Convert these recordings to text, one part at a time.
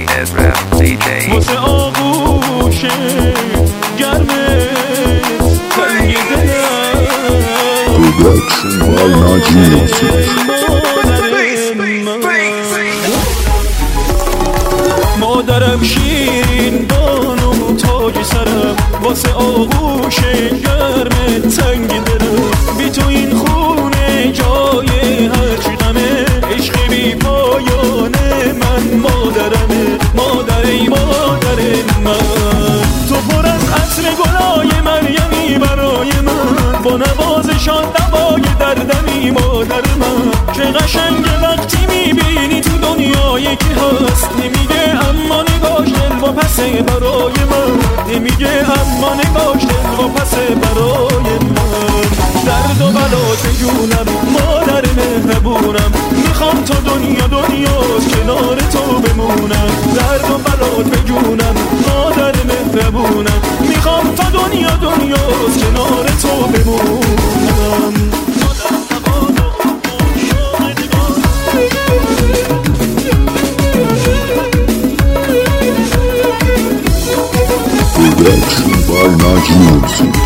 واسه آغوش گرمت تنگ مادرم شیرین بانو تاج سرم واسه آغوش گرمت تنگ دلم بی تو این خونه جای هرچی غمه عشق بی پایانه من مادرمه مادر ای مادر من تو پر از عطر گلای مریمی برای من با نوازشان دوای دردمی مادر من چه قشنگه وقتی میبینی تو دنیایی که هست نمیگه اما نگاش دل و پسه برای من نمیگه اما نگاش دل و پسه برای من درد و بلات جونم مادر مهربونم میخوام تا دنیا دنیاست کنار تو بمونم درد و بلات جونم مادر مهربونم میخوام تا دنیا دنیاست کنار تو بمونم Production by Naji Music.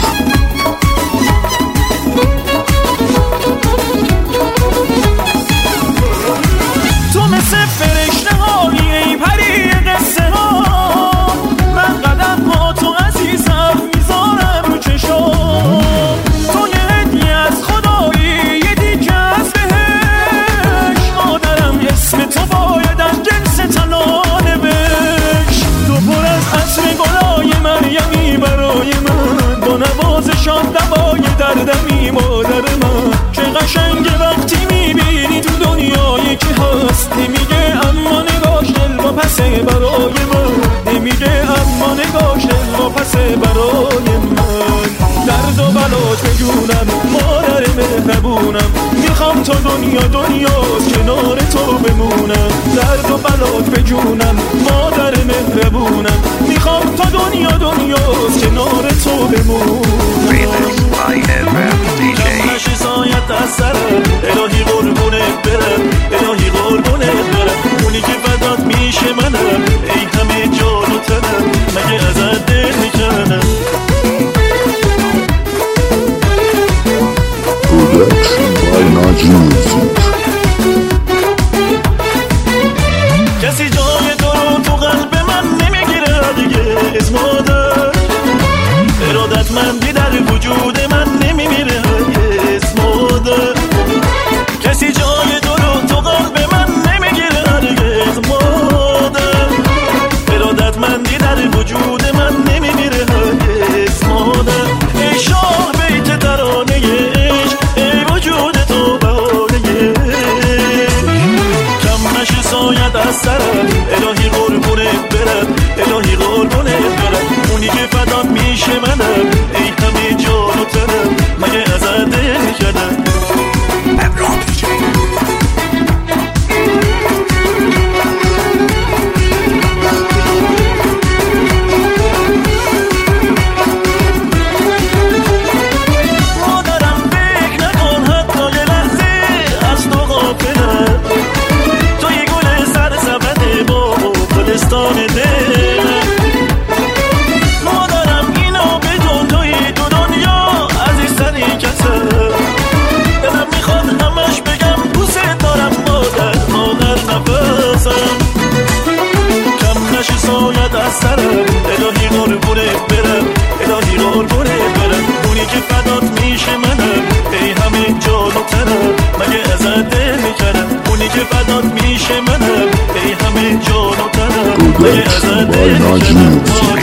تو مثل فرشته هایی ای پری قصه ها من قدم ها تو عزیزم میذارم رو چشام تو یه هدیه از خدایی یه دیگه از بهش مادرم اسم تو باید از جنس تنانه بش تو پر از عطر گلای مریمی برای من با نوازشان دوای دردمی مادر من چه قشنگه وقتی میبینی تو دنیایی که هست نمیگه اما نگاش دل و پسه برای من نمیگه اما نگاش دل و پسه برای من درد و بلات بجونم مادر مهربونم میخوام تا دنیا دنیاست کنار تو بمونم درد و بلات بجونم مادر مهربونم میخوام تا دنیا دنیاست کنار تو بمونم کم نشی سایت از سرم الهی قربونت برم الهی قربونت برم اونی که فدات میشه منم ای همه جان و تنم مگه ازت دل میکنم Production by Naji Music. کسی جای تو قلب من نمیگیره دیگه از مادر ارادتمندی در وجود من نمیمیره از مادر کسی جای تو قلب من نمیگیره دیگه از مادر ارادتمندی در وجود من نمیمیره از مادر ای شاه بیت ترانه عشق ای وجود تو بهانه کم نشه سایت از سرم الهی قربونت برم الهی قربونت برم اونی که فدات میشه منم ای همه جان و تنم مگه ازت دل کردم مادرم فکر نکن حتی یه لحظه از تو غافلم توی گل سرسبد با گلستان دلم مادرم اینو بدون توی تو دنیا عزیزترین کسم دلم میخواد همش بگم دوست دارم مادر نفسم کم نشی سایت از سرم الهی قربونت برم الهی قربونت برم اونی که فدات میشه منم ای همه جان و تنم مگه ازت دل میکنم اونی که فدات میشه منم ای همه جان و تنم مگه ازت دل میکنم